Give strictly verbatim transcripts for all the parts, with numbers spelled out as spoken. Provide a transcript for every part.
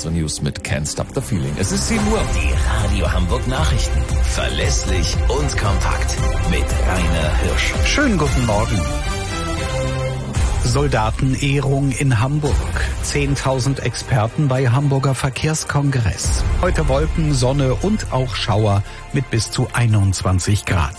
unsere News mit Can't Stop the Feeling. Es ist sieben Uhr. Die Radio Hamburg Nachrichten. Verlässlich und kompakt. Mit Rainer Hirsch. Schönen guten Morgen. Soldatenehrung in Hamburg. zehntausend Experten bei Hamburger Verkehrskongress. Heute Wolken, Sonne und auch Schauer mit bis zu einundzwanzig Grad.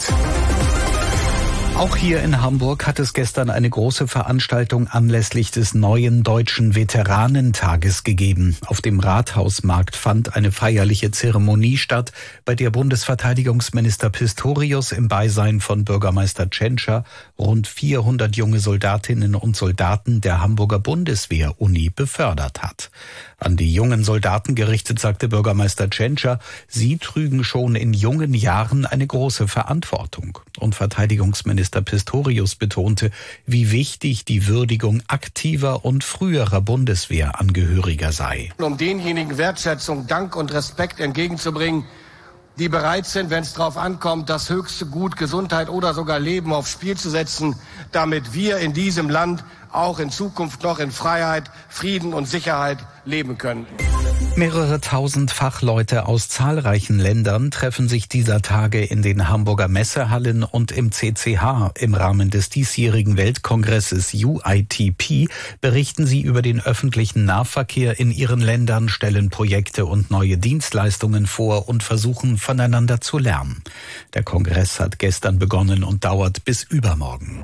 Auch hier in Hamburg hat es gestern eine große Veranstaltung anlässlich des neuen Deutschen Veteranentages gegeben. Auf dem Rathausmarkt fand eine feierliche Zeremonie statt, bei der Bundesverteidigungsminister Pistorius im Beisein von Bürgermeister Tschentscher rund vierhundert junge Soldatinnen und Soldaten der Hamburger Bundeswehr-Uni befördert hat. An die jungen Soldaten gerichtet sagte Bürgermeister Tschentscher, sie trügen schon in jungen Jahren eine große Verantwortung. Und Verteidigungsminister Pistorius betonte, wie wichtig die Würdigung aktiver und früherer Bundeswehrangehöriger sei. Um denjenigen Wertschätzung, Dank und Respekt entgegenzubringen, die bereit sind, wenn es darauf ankommt, das höchste Gut, Gesundheit oder sogar Leben aufs Spiel zu setzen, damit wir in diesem Land auch in Zukunft noch in Freiheit, Frieden und Sicherheit leben können. Mehrere tausend Fachleute aus zahlreichen Ländern treffen sich dieser Tage in den Hamburger Messehallen und im C C H. Im Rahmen des diesjährigen Weltkongresses U I T P berichten sie über den öffentlichen Nahverkehr in ihren Ländern, stellen Projekte und neue Dienstleistungen vor und versuchen voneinander zu lernen. Der Kongress hat gestern begonnen und dauert bis übermorgen.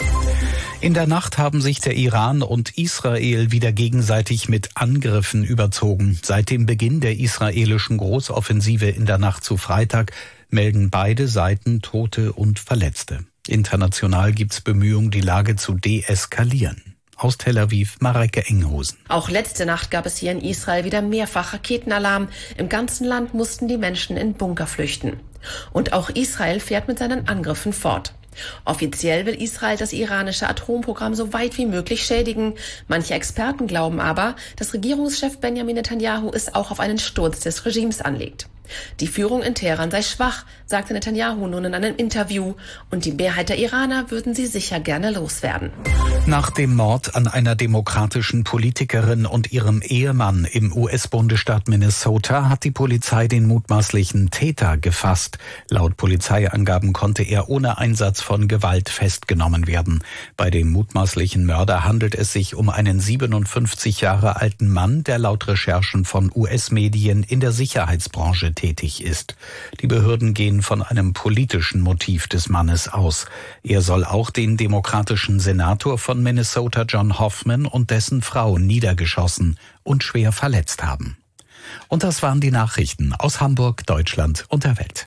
In der Nacht haben sich der Iran und Israel wieder gegenseitig mit Angriffen überzogen. Seit dem Beginn der israelischen Großoffensive in der Nacht zu Freitag melden beide Seiten Tote und Verletzte. International gibt's Bemühungen, die Lage zu deeskalieren. Aus Tel Aviv, Mareike Enghosen. Auch letzte Nacht gab es hier in Israel wieder mehrfach Raketenalarm. Im ganzen Land mussten die Menschen in Bunker flüchten. Und auch Israel fährt mit seinen Angriffen fort. Offiziell will Israel das iranische Atomprogramm so weit wie möglich schädigen. Manche Experten glauben aber, dass Regierungschef Benjamin Netanyahu es auch auf einen Sturz des Regimes anlegt. Die Führung in Teheran sei schwach, sagte Netanyahu nun in einem Interview, und die Mehrheit der Iraner würden sie sicher gerne loswerden. Nach dem Mord an einer demokratischen Politikerin und ihrem Ehemann im U S-Bundesstaat Minnesota hat die Polizei den mutmaßlichen Täter gefasst. Laut Polizeiangaben konnte er ohne Einsatz von Gewalt festgenommen werden. Bei dem mutmaßlichen Mörder handelt es sich um einen siebenundfünfzig Jahre alten Mann, der laut Recherchen von U S-Medien in der Sicherheitsbranche tätig ist. Die Behörden gehen von einem politischen Motiv des Mannes aus. Er soll auch den demokratischen Senator von Minnesota John Hoffman und dessen Frau niedergeschossen und schwer verletzt haben. Und das waren die Nachrichten aus Hamburg, Deutschland und der Welt.